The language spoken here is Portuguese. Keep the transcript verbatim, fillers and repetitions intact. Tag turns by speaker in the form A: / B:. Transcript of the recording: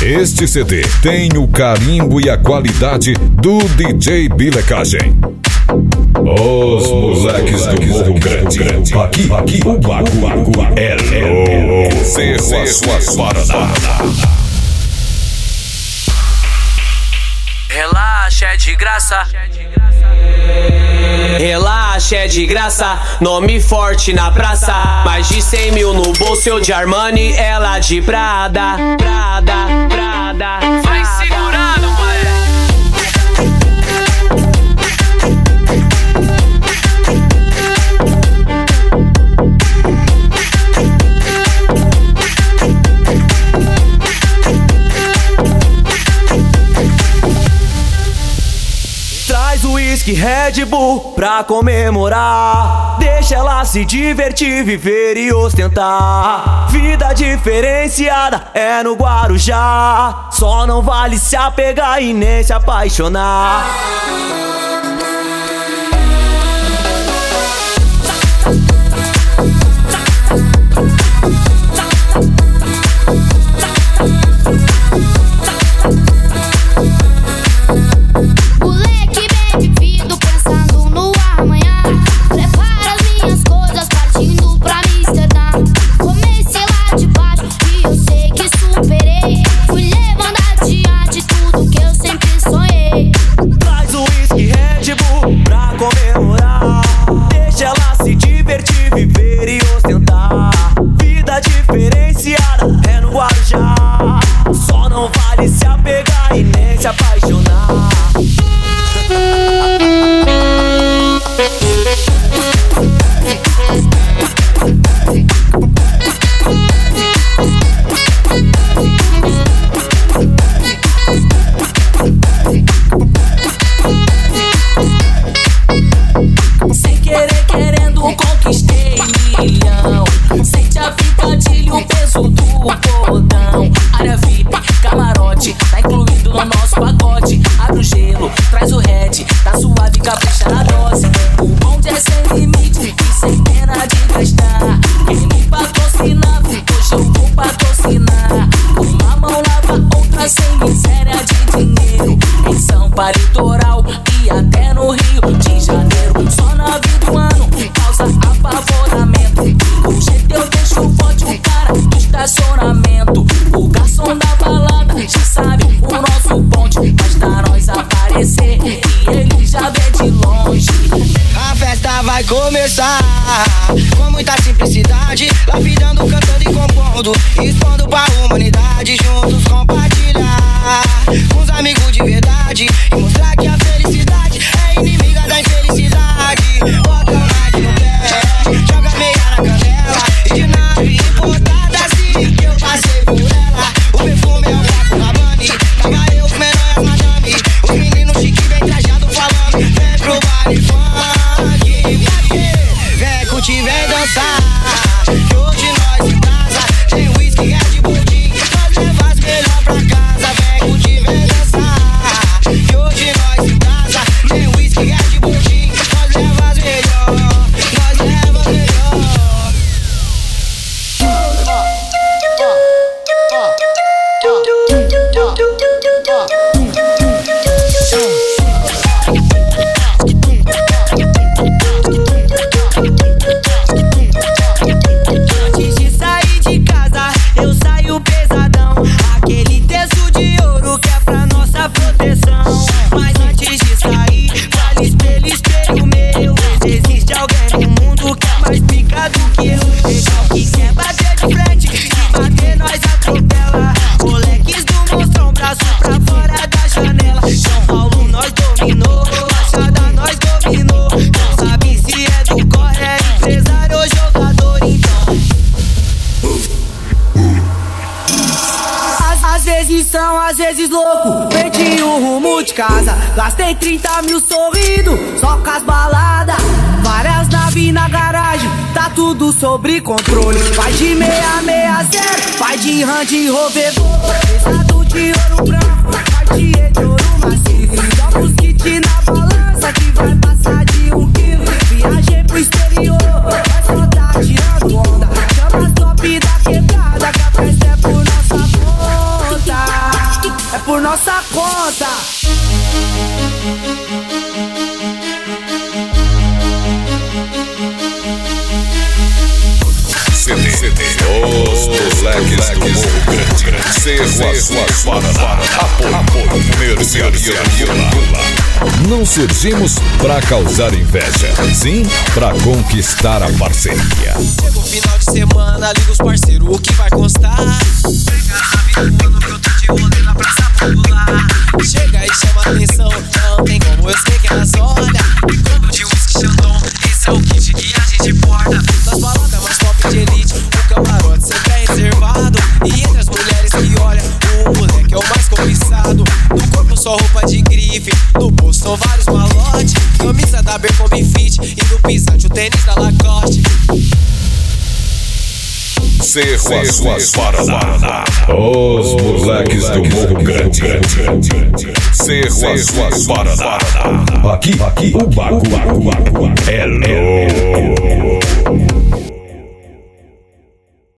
A: Este C D tem o carimbo e a qualidade do D J Bilecagem. Os moleques do Morro Grande. Aqui, aqui o bagulho é louco. Cerro Açu, Paraná.
B: Relaxa, é de graça. Relaxa, é de graça. Nome forte na praça. Mais de cem mil no bolso, eu de Armani, ela de Prada. Prada, Prada. Vai segurando, moleque.
C: Traz o uísque Red Bull pra comemorar. Deixa ela se divertir, viver e ostentar. Vida diferenciada é no Guarujá. Só não vale se apegar e nem se apaixonar.
D: Litoral e até no Rio de Janeiro. Só na vida do ano causa apavoramento. Com jeito eu deixo forte o cara do estacionamento. O garçom da balada já sabe o nosso ponte. Basta nós aparecer e ele já vê de longe.
E: A festa vai começar com muita simplicidade, lapidando, cantando e compondo, expondo pra humanidade, juntos compartilhar com os amigos de verdade e mostrar que a felicidade é inimiga da infelicidade. Bota o Nike no pé, joga meia na canela, e de nave importada assim que eu passei por ela. O perfume é o Paco Rabanne, tava eu, os menores, as madame, os meninos chique bem trajado falando, vem pro baile funk, vem curtir, vem dançar, que hoje nós em casa tem whisky, Red Bull, nós leva as melhor pra casa, vem curtir, vem dançar, que hoje nós em casa tem whisky, Red Bull, nós leva as melhor, nós leva as melhor.
C: Antes de sair de casa, eu saio pesadão. Aquele terço de ouro que é pra nossa proteção. Mas antes de sair, fala espelho, espelho meu. Existe alguém no mundo que é mais pica do que eu. Legal que quer bater de frente, se bater nós atropela. Moleques do monstrão, braço pra fora da janela. São Paulo nós dominou, Baixada nós dominou. Não sabe se é do corre, é empresário ou jogador então. Às, às vezes são, às vezes louco. Perdi o rumo de casa, gastei trinta mil sorrindo, só com as baladas. Várias naves na garagem, tá tudo sob controle. Vai de meia, meia, zero, vai de Range Rover, pesado de ouro branco, vai de de ouro maciço. Joga os kits na balança que vai passar de um quilo. Viajei pro exterior, mas só tá tirando onda. Chama as top da quebrada, que a festa é por nossa conta.
F: por nossa conta.
A: C D, C D, os moleques do Morro Grande, Cerro Azul, Paraná, apoio, mercearia Lula. Não surgimos pra causar inveja, sim pra conquistar a parceria.
B: Chega o final de semana, liga os parceiros, o que vai constar? Pega a chave do ano que eu tô de rolê na Praça Popular. Chega e chama atenção, não tem como, eu sei que elas olham. Como de whisky Xandão, esse é o kit que a gente porta. Nas baladas mais top de elite, o camarote sempre é reservado. E entre as mulheres que olham, o moleque é o mais cobiçado. No corpo só roupa de grife, no bolso são vários malotes. Camisa da Abercrombie Fit e no pisante o tênis da Lacoste.
A: Cerro Azul, Paraná, os moleques do Morro Grande, Cerro Azul, Paraná. Aqui, aqui, o bagulho é louco.